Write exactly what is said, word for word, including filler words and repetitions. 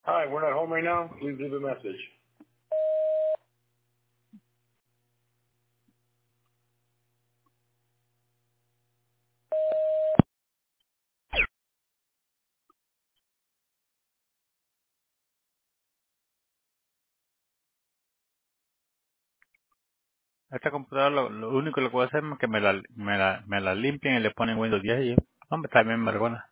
Hi, we're not home right now. Please leave a message. Esta computadora lo, lo único que puedo hacer es que me la, me la, me la limpien y le ponen Windows diez y hombre, también me vergüenza.